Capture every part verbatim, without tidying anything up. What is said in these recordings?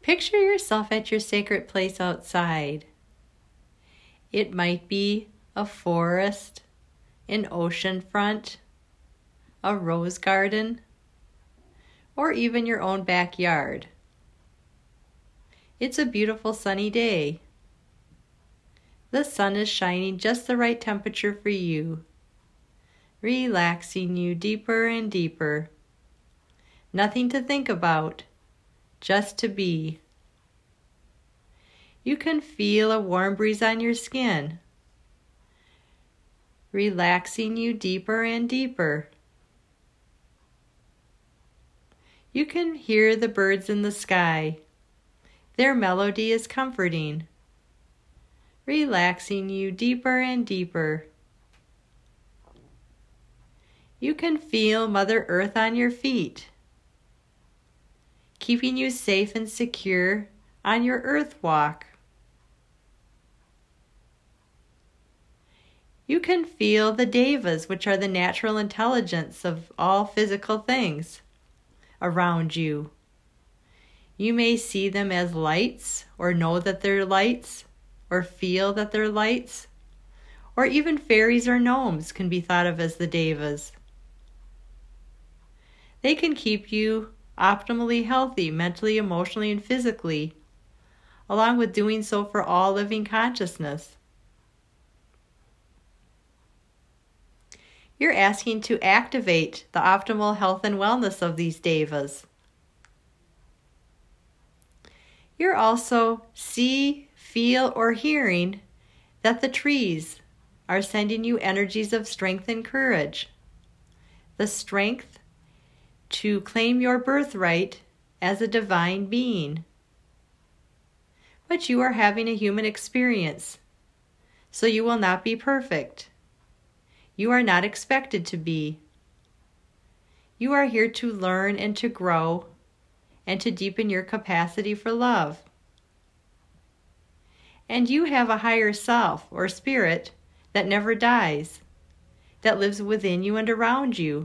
Picture yourself at your sacred place outside. It might be a forest, an ocean front, a rose garden, or even your own backyard. It's a beautiful sunny day. The sun is shining just the right temperature for you, relaxing you deeper and deeper. Nothing to think about, just to be. You can feel a warm breeze on your skin, relaxing you deeper and deeper. You can hear the birds in the sky. Their melody is comforting, relaxing you deeper and deeper. You can feel Mother Earth on your feet, keeping you safe and secure on your earth walk. You can feel the devas, which are the natural intelligence of all physical things around you. You may see them as lights, or know that they're lights, or feel that they're lights, or even fairies or gnomes can be thought of as the devas. They can keep you optimally healthy, mentally, emotionally, and physically, along with doing so for all living consciousness. You're asking to activate the optimal health and wellness of these devas. You're also see, feel, or hearing that the trees are sending you energies of strength and courage. The strength to claim your birthright as a divine being. But you are having a human experience, so you will not be perfect. You are not expected to be. You are here to learn and to grow and to deepen your capacity for love. And you have a higher self or spirit that never dies, that lives within you and around you.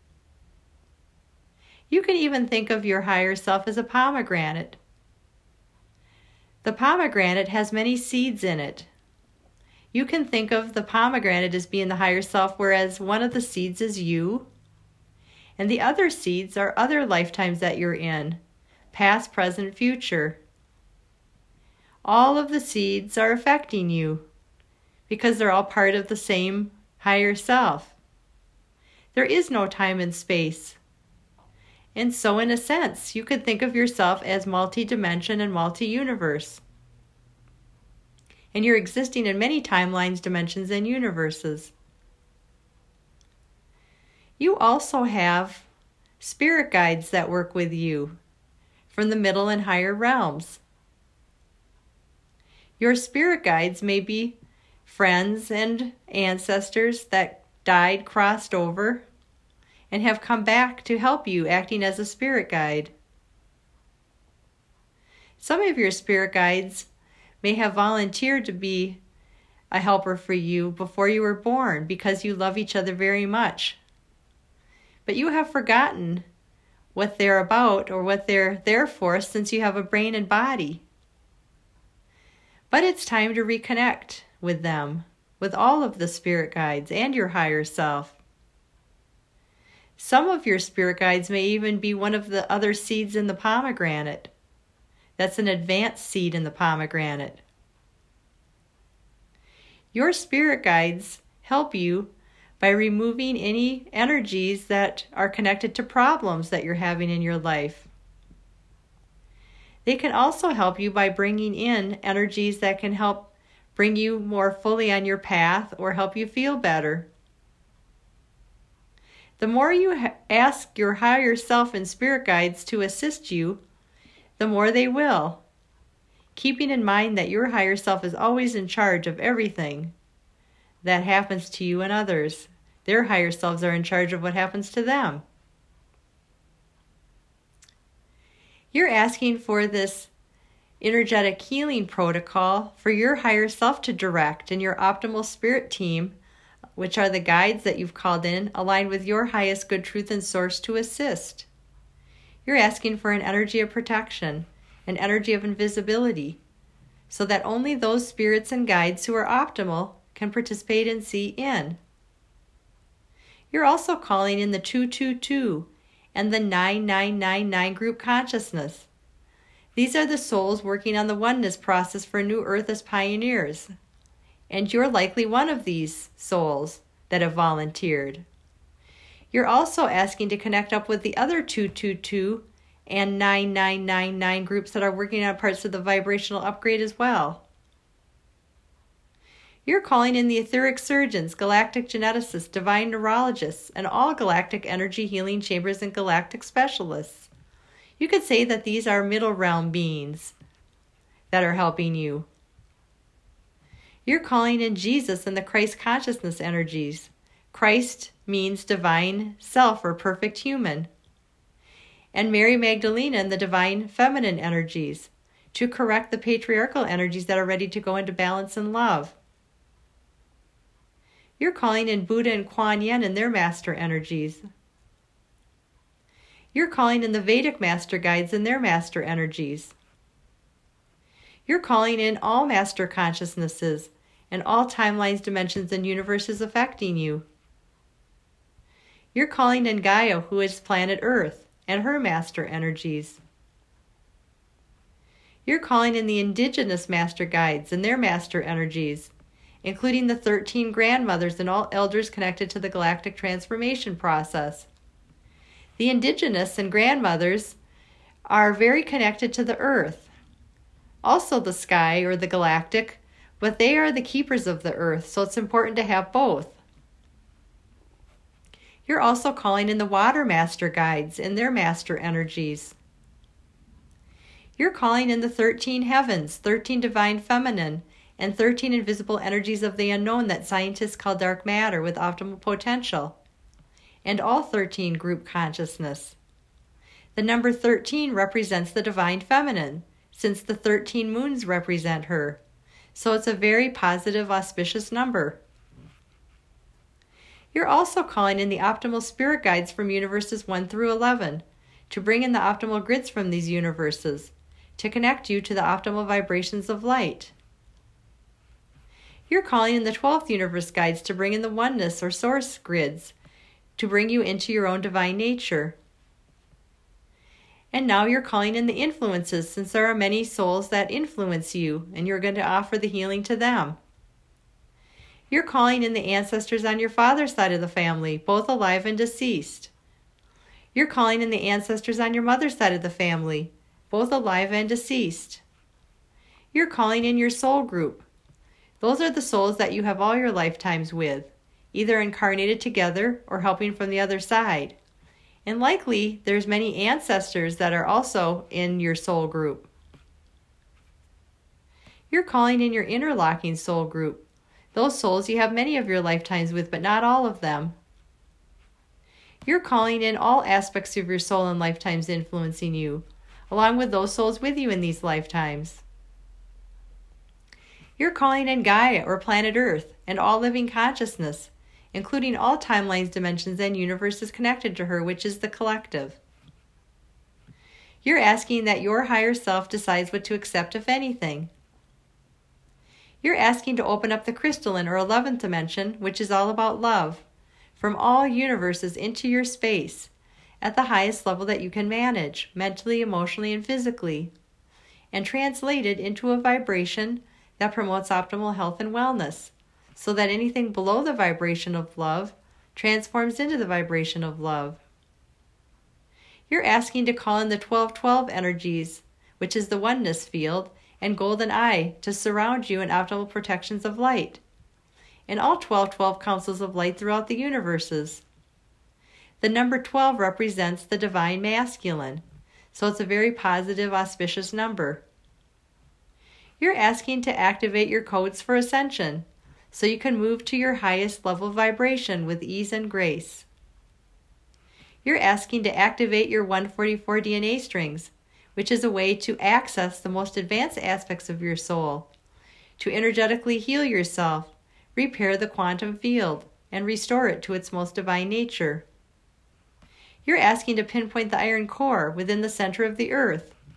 You can even think of your higher self as a pomegranate. The pomegranate has many seeds in it. You can think of the pomegranate as being the higher self, whereas one of the seeds is you, and the other seeds are other lifetimes that you're in, past, present, future. All of the seeds are affecting you because they're all part of the same higher self. There is no time and space. And so in a sense, you could think of yourself as multi-dimension and multi-universe. And you're existing in many timelines, dimensions, and universes. You also have spirit guides that work with you from the middle and higher realms. Your spirit guides may be friends and ancestors that died, crossed over, and have come back to help you, acting as a spirit guide. Some of your spirit guides may have volunteered to be a helper for you before you were born because you love each other very much. But you have forgotten what they're about or what they're there for since you have a brain and body. But it's time to reconnect with them, with all of the spirit guides and your higher self. Some of your spirit guides may even be one of the other seeds in the pomegranate. That's an advanced seed in the pomegranate. Your spirit guides help you by removing any energies that are connected to problems that you're having in your life. They can also help you by bringing in energies that can help bring you more fully on your path or help you feel better. The more you ha- ask your higher self and spirit guides to assist you, the more they will, keeping in mind that your higher self is always in charge of everything that happens to you and others. Their higher selves are in charge of what happens to them. You're asking for this energetic healing protocol for your higher self to direct, and your optimal spirit team, which are the guides that you've called in, aligned with your highest good truth and source to assist. You're asking for an energy of protection an energy of invisibility, so that only those spirits and guides who are optimal can participate and see in. You're also calling in the two two two and the nine nine nine nine group consciousness. These are the souls working on the oneness process for New Earth as pioneers, and you're likely one of these souls that have volunteered. You're also asking to connect up with the other two two two and nine nine nine nine groups that are working on parts of the vibrational upgrade as well. You're calling in the etheric surgeons, galactic geneticists, divine neurologists, and all galactic energy healing chambers and galactic specialists. You could say that these are middle realm beings that are helping you. You're calling in Jesus and the Christ consciousness energies. Christ means divine self or perfect human. And Mary Magdalena and the divine feminine energies to correct the patriarchal energies that are ready to go into balance and love. You're calling in Buddha and Kuan Yin and their master energies. You're calling in the Vedic master guides and their master energies. You're calling in all master consciousnesses and all timelines, dimensions, and universes affecting you. You're calling in Gaia, who is planet Earth, and her master energies. You're calling in the indigenous master guides and their master energies, including the thirteen grandmothers and all elders connected to the galactic transformation process. The indigenous and grandmothers are very connected to the earth, also the sky or the galactic, but they are the keepers of the earth, so it's important to have both. You're also calling in the water master guides and their master energies. You're calling in the thirteen heavens, thirteen divine feminine, and thirteen invisible energies of the unknown that scientists call dark matter with optimal potential, and all thirteen group consciousness. The number thirteen represents the divine feminine, since the thirteen moons represent her, so it's a very positive, auspicious number. You're also calling in the optimal spirit guides from universes one through eleven to bring in the optimal grids from these universes to connect you to the optimal vibrations of light. You're calling in the twelfth universe guides to bring in the oneness or source grids to bring you into your own divine nature. And now you're calling in the influences, since there are many souls that influence you, and you're going to offer the healing to them. You're calling in the ancestors on your father's side of the family, both alive and deceased. You're calling in the ancestors on your mother's side of the family, both alive and deceased. You're calling in your soul group. Those are the souls that you have all your lifetimes with, either incarnated together or helping from the other side. And likely, there's many ancestors that are also in your soul group. You're calling in your interlocking soul group. Those souls you have many of your lifetimes with, but not all of them. You're calling in all aspects of your soul and lifetimes influencing you, along with those souls with you in these lifetimes. You're calling in Gaia or planet Earth and all living consciousness, including all timelines, dimensions, and universes connected to her, which is the collective. You're asking that your higher self decides what to accept, if anything. You're asking to open up the crystalline or eleventh dimension, which is all about love, from all universes into your space, at the highest level that you can manage, mentally, emotionally, and physically, and translate it into a vibration that promotes optimal health and wellness, so that anything below the vibration of love transforms into the vibration of love. You're asking to call in the twelve twelve energies, which is the oneness field, and golden eye to surround you in optimal protections of light, and all twelve twelve councils of light throughout the universes. The number twelve represents the divine masculine, so it's a very positive, auspicious number. You're asking to activate your codes for ascension, so you can move to your highest level vibration with ease and grace. You're asking to activate your one forty-four D N A strings, which is a way to access the most advanced aspects of your soul, to energetically heal yourself, repair the quantum field, and restore it to its most divine nature. You're asking to pinpoint the iron core within the center of the earth,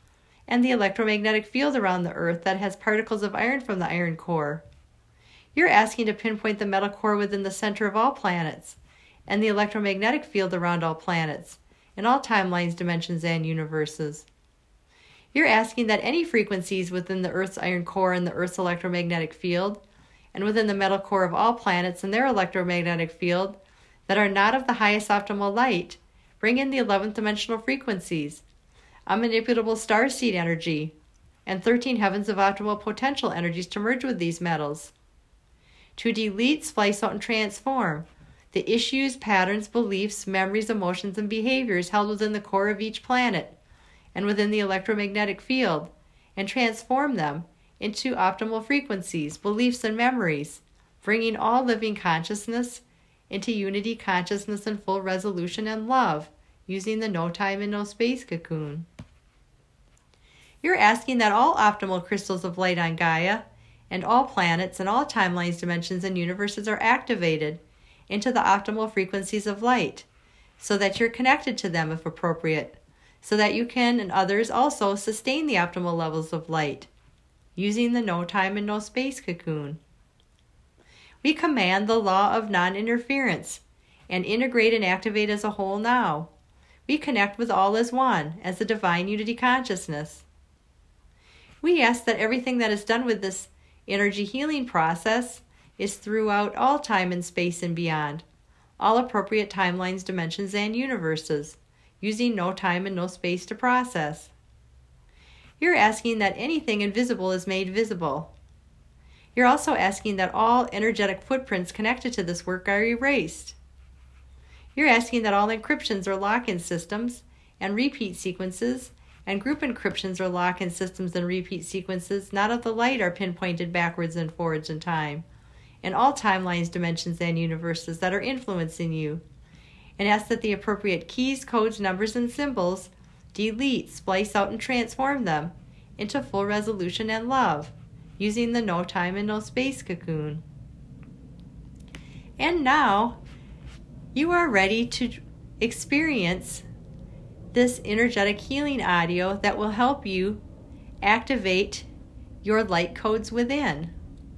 and the electromagnetic field around the Earth that has particles of iron from the iron core. You're asking to pinpoint the metal core within the center of all planets, and the electromagnetic field around all planets, in all timelines, dimensions, and universes. You're asking that any frequencies within the Earth's iron core and the Earth's electromagnetic field, and within the metal core of all planets and their electromagnetic field, that are not of the highest optimal light, bring in the eleventh dimensional frequencies, unmanipulable starseed energy, and thirteen heavens of optimal potential energies to merge with these metals. To delete, splice out, and transform the issues, patterns, beliefs, memories, emotions, and behaviors held within the core of each planet and within the electromagnetic field, and transform them into optimal frequencies, beliefs, and memories, bringing all living consciousness into unity, consciousness, and full resolution and love, using the no time and no space cocoon. You're asking that all optimal crystals of light on Gaia and all planets and all timelines, dimensions, and universes are activated into the optimal frequencies of light, so that you're connected to them if appropriate, so that you can and others also sustain the optimal levels of light, using the no time and no space cocoon. We command the law of non-interference and integrate and activate as a whole now. We connect with all as one, as the divine unity consciousness. We ask that everything that is done with this energy healing process is throughout all time and space and beyond, all appropriate timelines, dimensions, and universes, using no time and no space to process. You're asking that anything invisible is made visible. You're also asking that all energetic footprints connected to this work are erased. You're asking that all encryptions or lock-in systems and repeat sequences and group encryptions or lock-in systems and repeat sequences not of the light are pinpointed backwards and forwards in time, in all timelines, dimensions, and universes that are influencing you, and ask that the appropriate keys, codes, numbers, and symbols delete, splice out, and transform them into full resolution and love, using the no time and no space cocoon. And now, you are ready to experience this energetic healing audio that will help you activate your light codes within.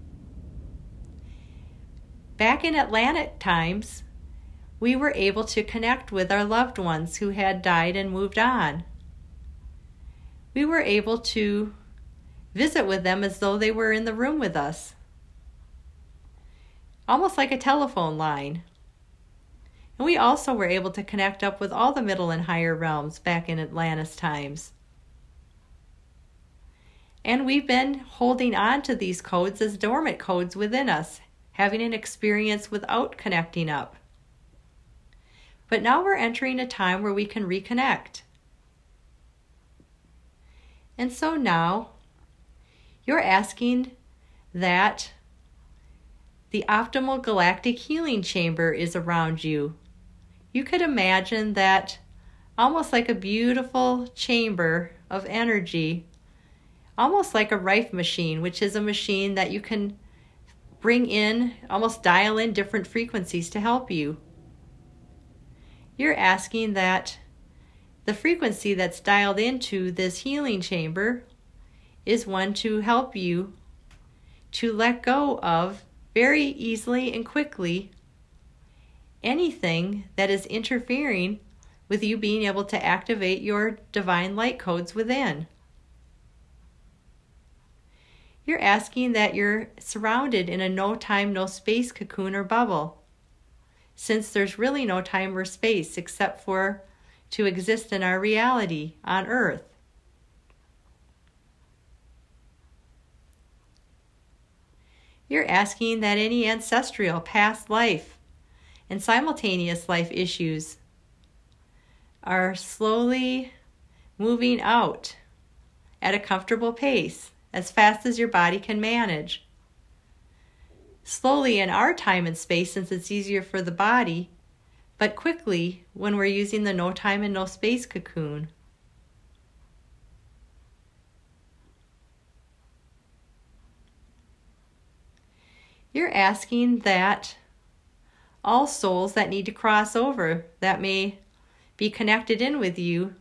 Back in Atlantic times, we were able to connect with our loved ones who had died and moved on. We were able to visit with them as though they were in the room with us, almost like a telephone line. And we also were able to connect up with all the middle and higher realms back in Atlantis times. And we've been holding on to these codes as dormant codes within us, having an experience without connecting up. But now we're entering a time where we can reconnect. And so now, you're asking that the optimal galactic healing chamber is around you. You could imagine that almost like a beautiful chamber of energy, almost like a Rife machine, which is a machine that you can bring in, almost dial in different frequencies to help you. You're asking that the frequency that's dialed into this healing chamber is one to help you to let go of very easily and quickly anything that is interfering with you being able to activate your divine light codes within. You're asking that you're surrounded in a no time, no space cocoon or bubble, since there's really no time or space except for to exist in our reality on Earth. You're asking that any ancestral, past life, and simultaneous life issues are slowly moving out at a comfortable pace, as fast as your body can manage. Slowly in our time and space, since it's easier for the body, but quickly when we're using the no time and no space cocoon. You're asking that all souls that need to cross over, that may be connected in with you,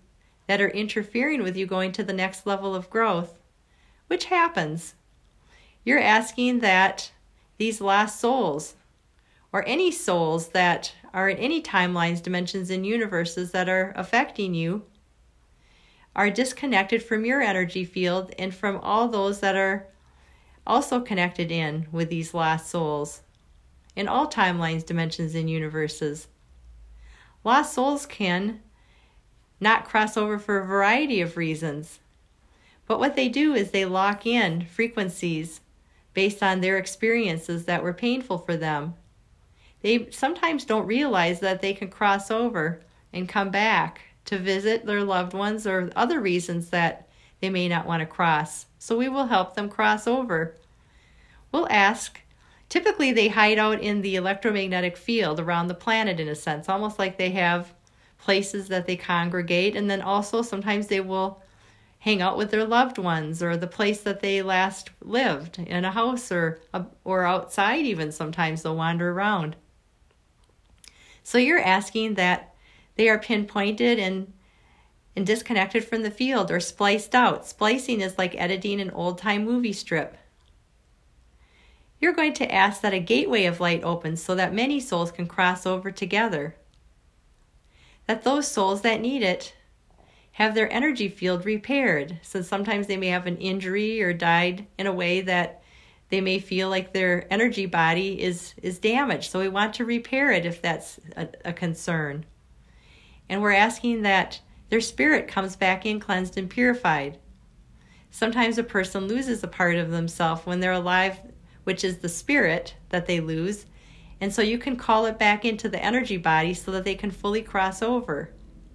that are interfering with you going to the next level of growth, which happens. You're asking that these lost souls, or any souls that are in any timelines, dimensions, and universes that are affecting you, are disconnected from your energy field and from all those that are also connected in with these lost souls in all timelines, dimensions, and universes. Lost souls can not cross over for a variety of reasons, but what they do is they lock in frequencies based on their experiences that were painful for them. They sometimes don't realize that they can cross over and come back to visit their loved ones or other reasons that they may not want to cross. So we will help them cross over. We'll ask. Typically they hide out in the electromagnetic field around the planet in a sense, almost like they have places that they congregate, and then also sometimes they will hang out with their loved ones or the place that they last lived in a house or or outside even. Sometimes they'll wander around. So you're asking that they are pinpointed and and disconnected from the field or spliced out. Splicing is like editing an old-time movie strip. You're going to ask that a gateway of light opens so that many souls can cross over together. That those souls that need it have their energy field repaired. So sometimes they may have an injury or died in a way that they may feel like their energy body is, is damaged. So we want to repair it if that's a, a concern. And we're asking that their spirit comes back in cleansed and purified. Sometimes a person loses a part of themselves when they're alive, which is the spirit that they lose. And so you can call it back into the energy body so that they can fully cross over.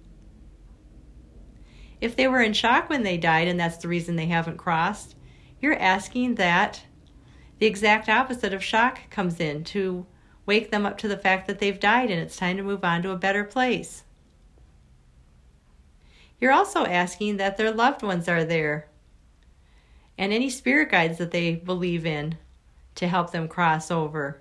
If they were in shock when they died and that's the reason they haven't crossed, you're asking that the exact opposite of shock comes in to wake them up to the fact that they've died and it's time to move on to a better place. You're also asking that their loved ones are there and any spirit guides that they believe in to help them cross over.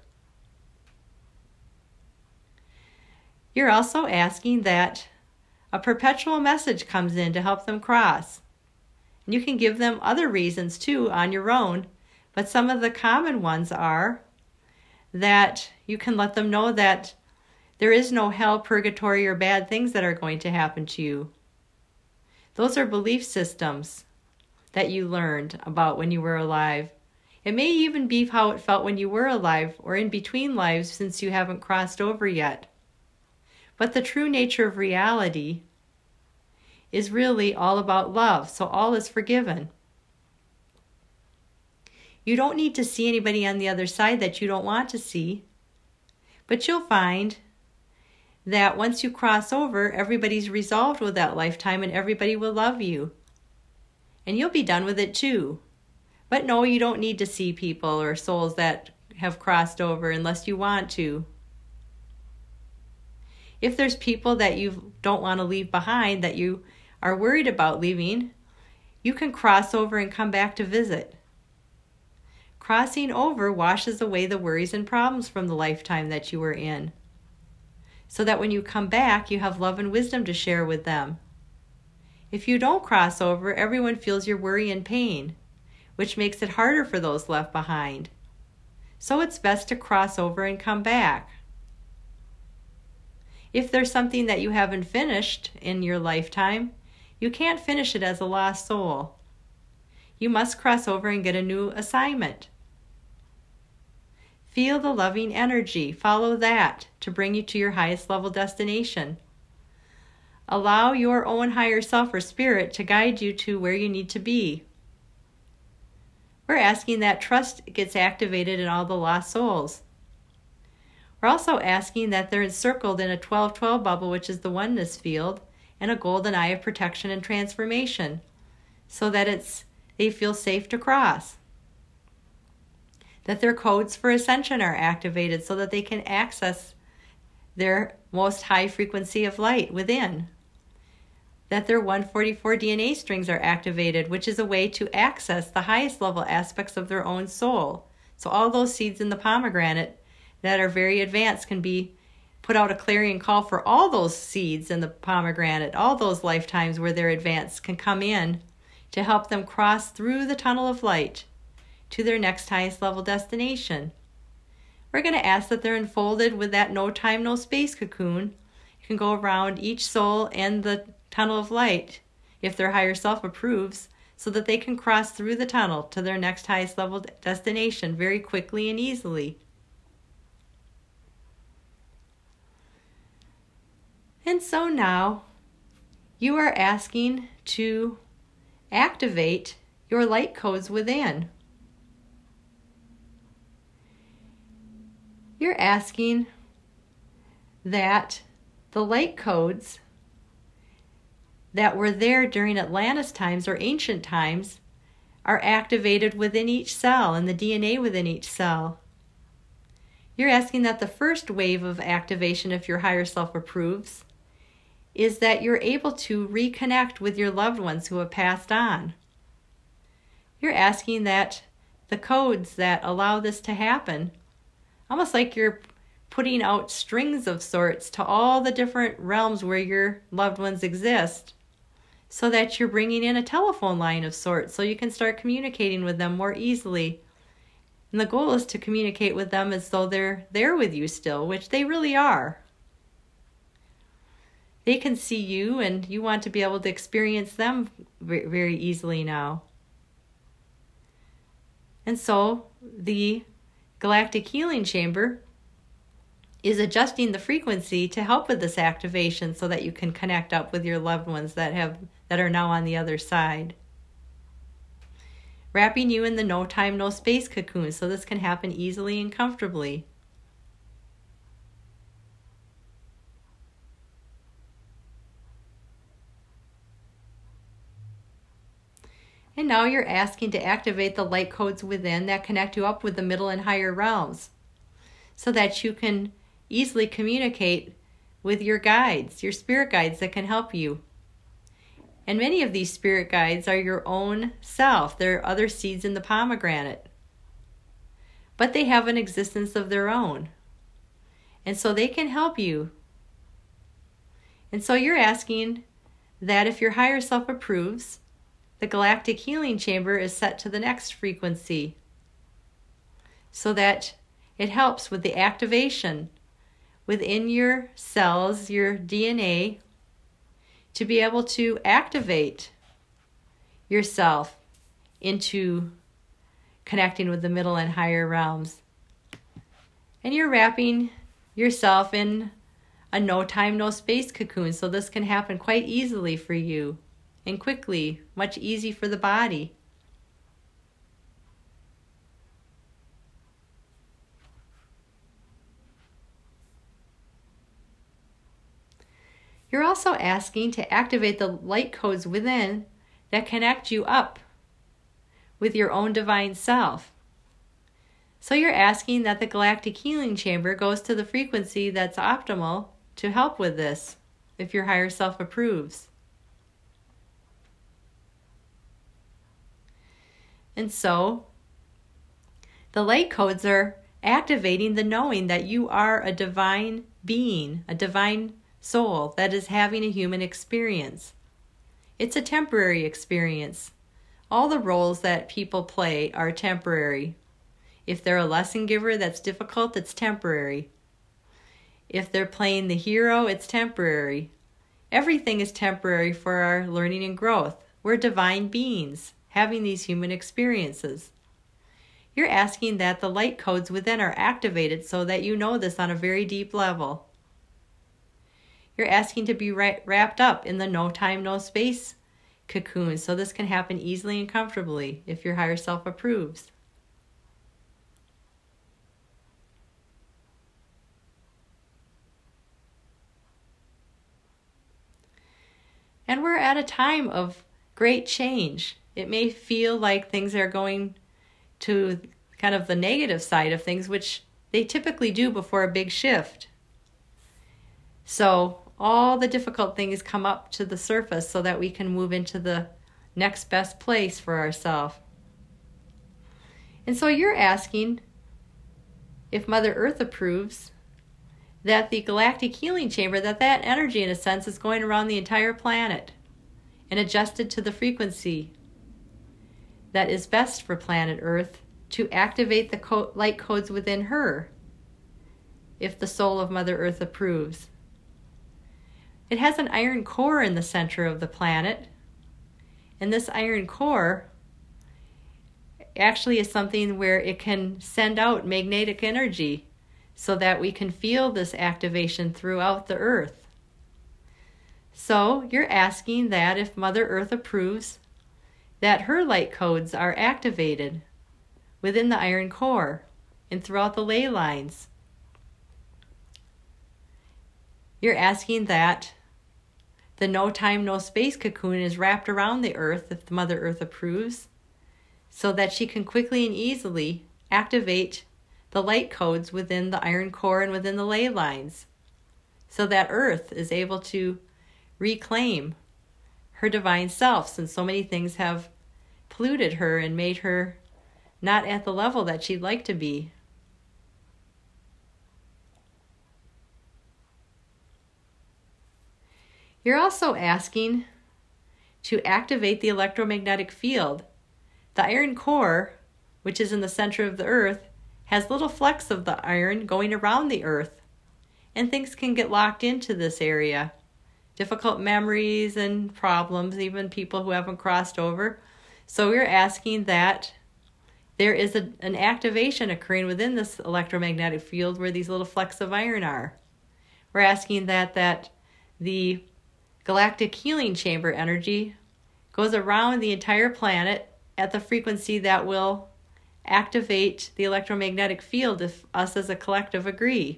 You're also asking that a perpetual message comes in to help them cross. And you can give them other reasons too on your own, but some of the common ones are that you can let them know that there is no hell, purgatory, or bad things that are going to happen to you. Those are belief systems that you learned about when you were alive. It may even be how it felt when you were alive or in between lives since you haven't crossed over yet. But the true nature of reality is really all about love, so all is forgiven. You don't need to see anybody on the other side that you don't want to see, but you'll find that once you cross over, everybody's resolved with that lifetime and everybody will love you. And you'll be done with it too. But no, you don't need to see people or souls that have crossed over unless you want to. If there's people that you don't want to leave behind, that you are worried about leaving, you can cross over and come back to visit. Crossing over washes away the worries and problems from the lifetime that you were in, so that when you come back, you have love and wisdom to share with them. If you don't cross over, everyone feels your worry and pain, which makes it harder for those left behind. So it's best to cross over and come back. If there's something that you haven't finished in your lifetime, you can't finish it as a lost soul. You must cross over and get a new assignment. Feel the loving energy. Follow that to bring you to your highest level destination. Allow your own higher self or spirit to guide you to where you need to be. We're asking that trust gets activated in all the lost souls. We're also asking that they're encircled in a twelve twelve bubble, which is the oneness field, and a golden eye of protection and transformation, so that it's they feel safe to cross. That their codes for ascension are activated so that they can access their most high frequency of light within. That their one forty-four D N A strings are activated, which is a way to access the highest level aspects of their own soul. So all those seeds in the pomegranate that are very advanced can be put out a clarion call for all those seeds in the pomegranate, all those lifetimes where they're advanced can come in to help them cross through the tunnel of light to their next highest level destination. We're going to ask that they're enfolded with that no time, no space cocoon. You can go around each soul and the tunnel of light, if their higher self approves, so that they can cross through the tunnel to their next highest level destination very quickly and easily. And so now you are asking to activate your light codes within. You're asking that the light codes that were there during Atlantis times or ancient times are activated within each cell and the D N A within each cell. You're asking that the first wave of activation, if your higher self approves, is that you're able to reconnect with your loved ones who have passed on. You're asking that the codes that allow this to happen, almost like you're putting out strings of sorts to all the different realms where your loved ones exist, so that you're bringing in a telephone line of sorts so you can start communicating with them more easily. And the goal is to communicate with them as though they're there with you still, which they really are. They can see you, and you want to be able to experience them very easily now. And so the galactic healing chamber is adjusting the frequency to help with this activation so that you can connect up with your loved ones that have that are now on the other side. Wrapping you in the no time, no space cocoon so this can happen easily and comfortably. And now you're asking to activate the light codes within that connect you up with the middle and higher realms so that you can easily communicate with your guides, your spirit guides that can help you. And many of these spirit guides are your own self. They're other seeds in the pomegranate. But they have an existence of their own. And so they can help you. And so you're asking that if your higher self approves, the galactic healing chamber is set to the next frequency so that it helps with the activation within your cells, your D N A, to be able to activate yourself into connecting with the middle and higher realms. And you're wrapping yourself in a no time, no space cocoon, so this can happen quite easily for you and quickly, much easy for the body. You're also asking to activate the light codes within that connect you up with your own divine self. So you're asking that the galactic healing chamber goes to the frequency that's optimal to help with this, if your higher self approves. And so the light codes are activating the knowing that you are a divine being, a divine soul that is having a human experience. It's a temporary experience. All the roles that people play are temporary. If they're a lesson giver, that's difficult, it's temporary. If they're playing the hero, it's temporary. Everything is temporary for our learning and growth. We're divine beings having these human experiences. You're asking that the light codes within are activated so that you know this on a very deep level. You're asking to be wrapped up in the no time, no space cocoon so this can happen easily and comfortably if your higher self approves. And we're at a time of great change. It may feel like things are going to kind of the negative side of things, which they typically do before a big shift. So all the difficult things come up to the surface so that we can move into the next best place for ourselves. And so you're asking, if Mother Earth approves, that the galactic healing chamber, that that energy in a sense is going around the entire planet and adjusted to the frequency that is best for planet Earth to activate the co- light codes within her, if the soul of Mother Earth approves. It has an iron core in the center of the planet, and this iron core actually is something where it can send out magnetic energy so that we can feel this activation throughout the Earth. So you're asking that if Mother Earth approves, that her light codes are activated within the iron core and throughout the ley lines. You're asking that the no time, no space cocoon is wrapped around the Earth if the Mother Earth approves, so that she can quickly and easily activate the light codes within the iron core and within the ley lines, so that Earth is able to reclaim her divine self, since so many things have polluted her and made her not at the level that she'd like to be. You're also asking to activate the electromagnetic field. The iron core, which is in the center of the Earth, has little flecks of the iron going around the Earth, and things can get locked into this area. Difficult memories and problems, even people who haven't crossed over. So we're asking that there is a, an activation occurring within this electromagnetic field where these little flecks of iron are. We're asking that that the galactic healing chamber energy goes around the entire planet at the frequency that will activate the electromagnetic field if us as a collective agree.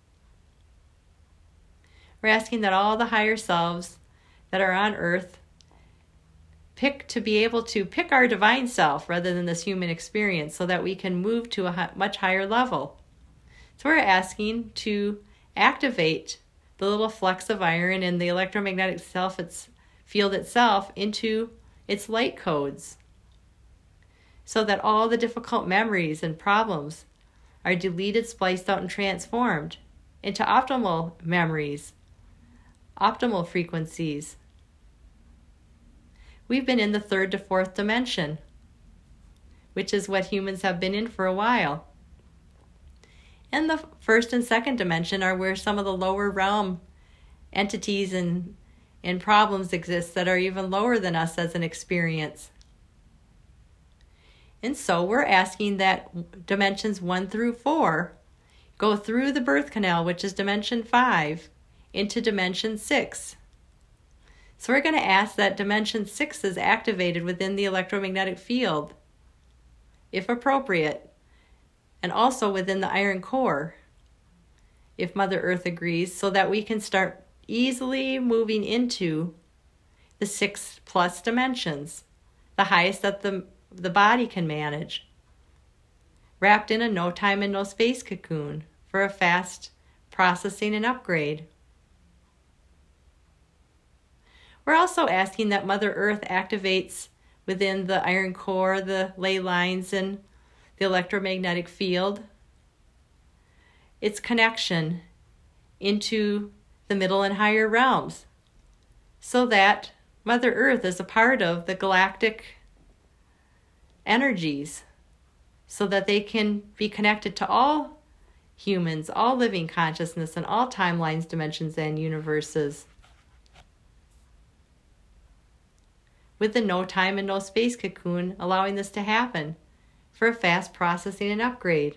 We're asking that all the higher selves that are on Earth pick to be able to pick our divine self rather than this human experience, so that we can move to a much higher level. So we're asking to activate the little flecks of iron and the electromagnetic self its field itself into its light codes, so that all the difficult memories and problems are deleted, spliced out, and transformed into optimal memories, optimal frequencies. We've been in the third to fourth dimension, which is what humans have been in for a while. And the first and second dimension are where some of the lower realm entities and, and problems exist that are even lower than us as an experience. And so we're asking that dimensions one through four go through the birth canal, which is dimension five, into dimension six. So we're going to ask that dimension six is activated within the electromagnetic field, if appropriate, and also within the iron core, if Mother Earth agrees, so that we can start easily moving into the six plus dimensions, the highest that the, the body can manage, wrapped in a no time and no space cocoon for a fast processing and upgrade. We're also asking that Mother Earth activates within the iron core, the ley lines, and the electromagnetic field, its connection into the middle and higher realms, so that Mother Earth is a part of the galactic energies, so that they can be connected to all humans, all living consciousness, and all timelines, dimensions, and universes, with the no time and no space cocoon allowing this to happen for a fast processing and upgrade.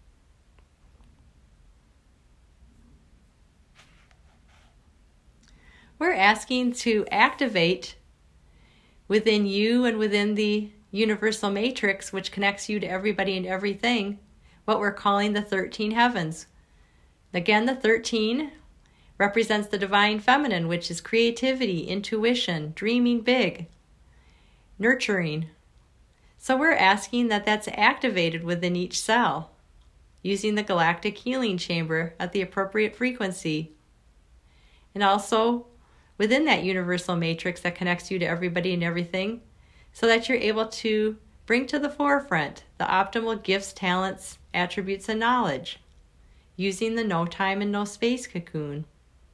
We're asking to activate within you and within the universal matrix, which connects you to everybody and everything, what we're calling the thirteen heavens. Again, the thirteen represents the divine feminine, which is creativity, intuition, dreaming big, nurturing. So we're asking that that's activated within each cell using the galactic healing chamber at the appropriate frequency. And also within that universal matrix that connects you to everybody and everything, so that you're able to bring to the forefront the optimal gifts, talents, attributes, and knowledge using the no time and no space cocoon.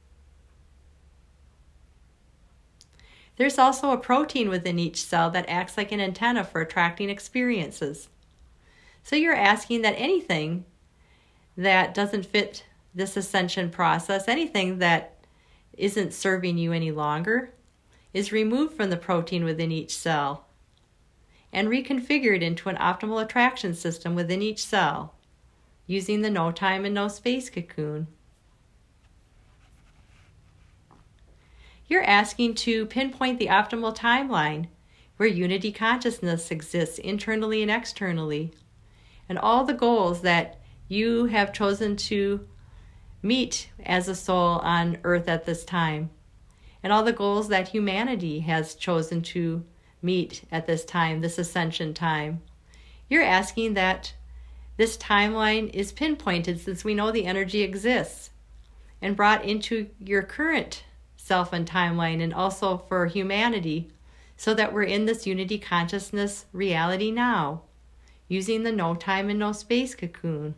There's also a protein within each cell that acts like an antenna for attracting experiences. So you're asking that anything that doesn't fit this ascension process, anything that isn't serving you any longer, is removed from the protein within each cell and reconfigured into an optimal attraction system within each cell using the no time and no space cocoon. You're asking to pinpoint the optimal timeline where unity consciousness exists internally and externally, and all the goals that you have chosen to meet as a soul on earth at this time, and all the goals that humanity has chosen to meet at this time, this ascension time. You're asking that this timeline is pinpointed, since we know the energy exists, and brought into your current self and timeline, and also for humanity, so that we're in this unity consciousness reality now, using the no time and no space cocoon.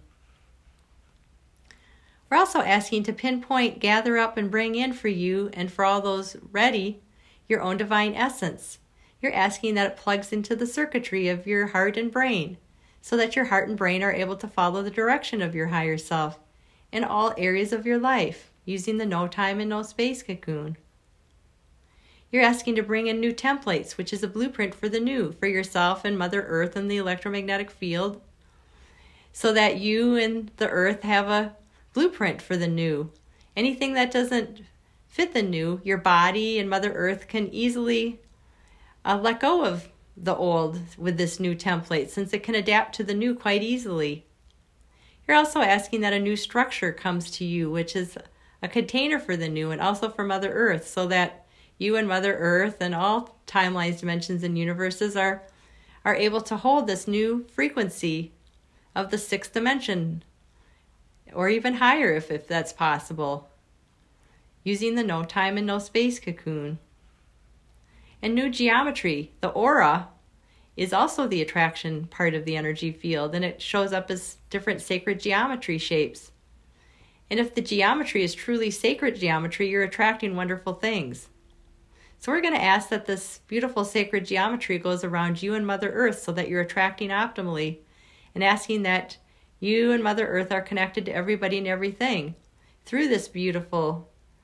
We're also asking to pinpoint, gather up, and bring in for you, and for all those ready, your own divine essence. You're asking that it plugs into the circuitry of your heart and brain, so that your heart and brain are able to follow the direction of your higher self in all areas of your life, using the no time and no space cocoon. You're asking to bring in new templates, which is a blueprint for the new, for yourself and Mother Earth and the electromagnetic field, so that you and the Earth have a blueprint for the new. Anything that doesn't fit the new, your body and Mother Earth can easily uh, let go of the old with this new template, since it can adapt to the new quite easily. You're also asking that a new structure comes to you, which is a container for the new and also for Mother Earth, so that you and Mother Earth and all timelines, dimensions, and universes are, are able to hold this new frequency of the sixth dimension, or even higher if, if that's possible, using the no time and no space cocoon. And new geometry, the aura, is also the attraction part of the energy field, and it shows up as different sacred geometry shapes. And if the geometry is truly sacred geometry, you're attracting wonderful things. So we're going to ask that this beautiful sacred geometry goes around you and Mother Earth, so that you're attracting optimally, and asking that you and Mother Earth are connected to everybody and everything through this beautiful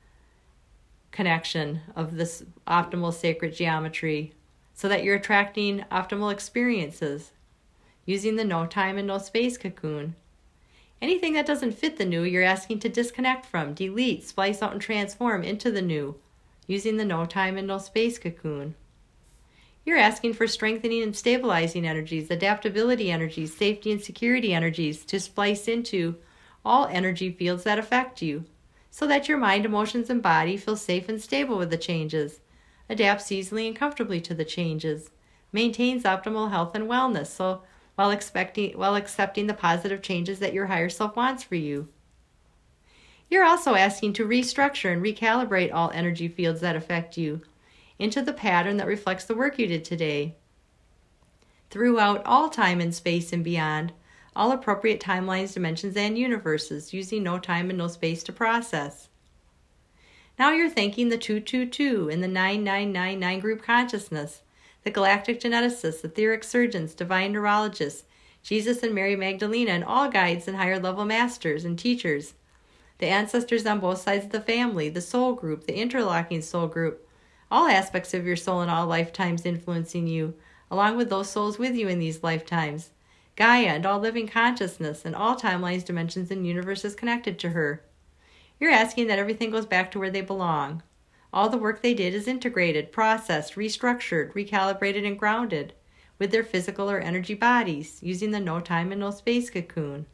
connection of this optimal sacred geometry, so that you're attracting optimal experiences using the no time and no space cocoon. Anything that doesn't fit the new, you're asking to disconnect from, delete, splice out, and transform into the new using the no time and no space cocoon. You're asking for strengthening and stabilizing energies, adaptability energies, safety and security energies to splice into all energy fields that affect you, so that your mind, emotions, and body feel safe and stable with the changes, adapts easily and comfortably to the changes, maintains optimal health and wellness, so while expecting while accepting the positive changes that your higher self wants for you. You're also asking to restructure and recalibrate all energy fields that affect you into the pattern that reflects the work you did today. Throughout all time and space and beyond, all appropriate timelines, dimensions, and universes, using no time and no space to process. Now you're thanking the two two two and the nine nine nine nine group consciousness, the galactic geneticists, etheric surgeons, divine neurologists, Jesus and Mary Magdalena, and all guides and higher level masters and teachers, the ancestors on both sides of the family, the soul group, the interlocking soul group, all aspects of your soul in all lifetimes influencing you, along with those souls with you in these lifetimes, Gaia and all living consciousness, and all timelines, dimensions, and universes connected to her. You're asking that everything goes back to where they belong. All the work they did is integrated, processed, restructured, recalibrated, and grounded with their physical or energy bodies, using the no time and no space cocoon.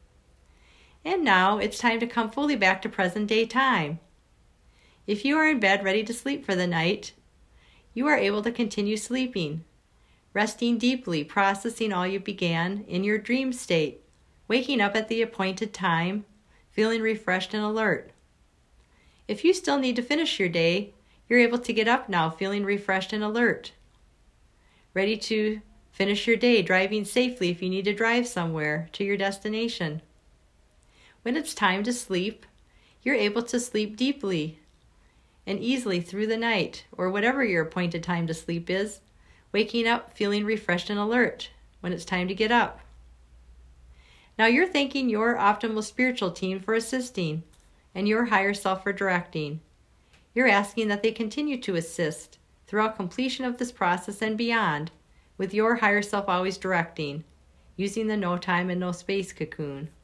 And now it's time to come fully back to present day time. If you are in bed ready to sleep for the night, you are able to continue sleeping, resting deeply, processing all you began in your dream state, waking up at the appointed time, feeling refreshed and alert. If you still need to finish your day, you're able to get up now feeling refreshed and alert, ready to finish your day, driving safely if you need to drive somewhere to your destination. When it's time to sleep, you're able to sleep deeply and easily through the night, or whatever your appointed time to sleep is, waking up feeling refreshed and alert when it's time to get up. Now you're thanking your optimal spiritual team for assisting and your higher self for directing. You're asking that they continue to assist throughout completion of this process and beyond, with your higher self always directing, using the no time and no space cocoon.